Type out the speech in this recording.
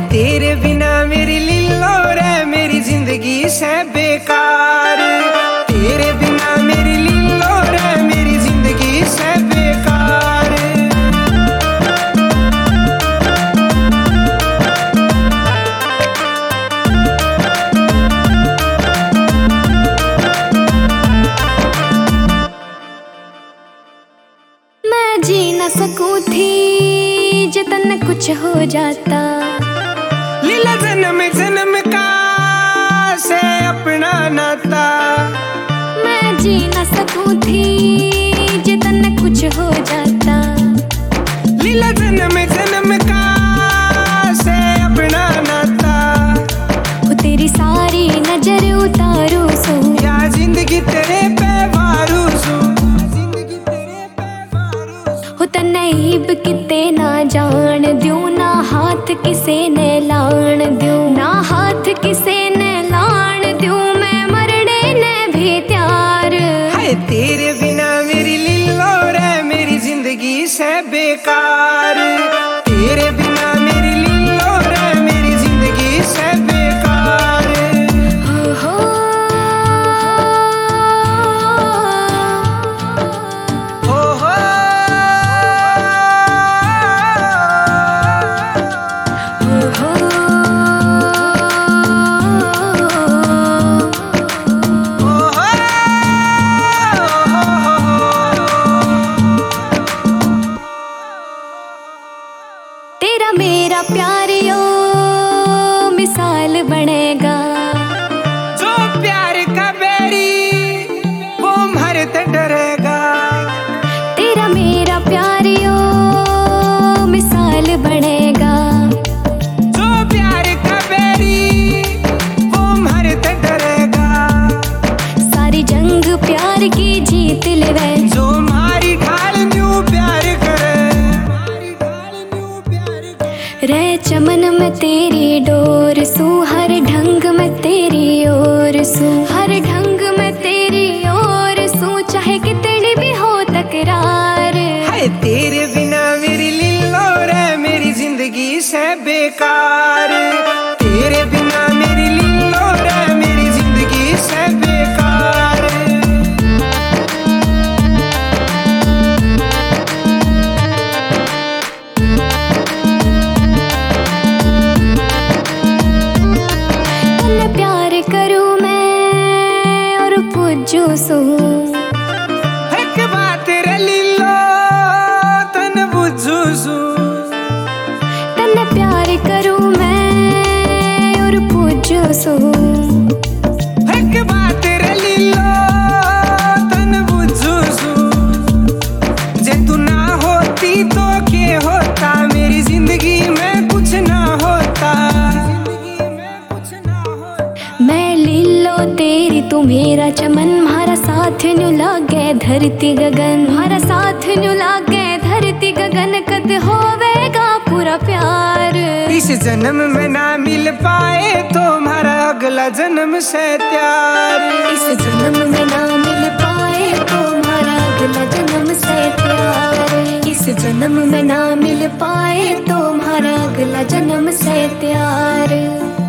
तेरे बिना मेरी लीलो रे मेरी जिंदगी से बेकार। तेरे बिना मेरी लीलो रे मेरी जिंदगी से बेकार। मैं जी न सकूं थी जतन कुछ हो जाता। लीला जन्म जन्म का से अपना नाता। मैं जी न सकूं थी जतन कुछ हो जाता। लीला जन्म जन्म का से अपना नाता। वो तेरी सारी नजर उतारू सो या जिंदगी तेरे पे वारू सो। हो तनईब किते ना जान दूं ना हाथ किसे ने लाण दूं। ना हाथ किसे ने लाण दूं मैं मरने ने भी तैयार। हाय तेरे बिना मेरी लीलो रे मेरी जिंदगी से बेकार। तेरे बिना मेरी लीलो रे मेरी जिंदगी से बेकार। हो हो हो तेरा मेरा प्यार यो मिसाल बनेगा। जो प्यार का बैरी वो मरते डरेगा। तेरा मेरा प्यार यो मिसाल बनेगा। जो प्यार का बैरी वो मरते डरेगा। सारी जंग प्यार की जीत लेवे। जो मारी ढाल न्यू प्यार करे। रे चमन में तेरी डोर सू हर ढंग में तेरी ओर सू। हर ढंग में तेरी ओर सू चाहे कितनी भी हो तकरार। हाय तेरे बिना मेरी लीलो रे मेरी जिंदगी से बेकार। तेरे बिना मेरी लीलो रे मेरी जिंदगी से बेकार। तन्ने प्यार करूं मैं और पूजू सू। एक बात रे लीलो तन बुझू सू। तन्ने प्यार करूं मैं और पूजू सू। एक बात रे लीलो तन बुझू सू। जे तू ना होती तो के होता मेरी जिंदगी में कुछ ना होता। मैं लीलो तेरी तू मेरा चमन। म्हारा साथ न्यू लागे धरती गगन। म्हारा साथ न्यू लागे धरती गगन कद होवेगा पूरा प्यार। इस जन्म में ना मिल पाए तो हमारा अगला जन्म से प्यार। इस जन्म में ना मिल पाए तो हमारा अगला जन्म से प्यार। इस जन्म में ना मिल पाए तो हमारा अगला जन्म से प्यार।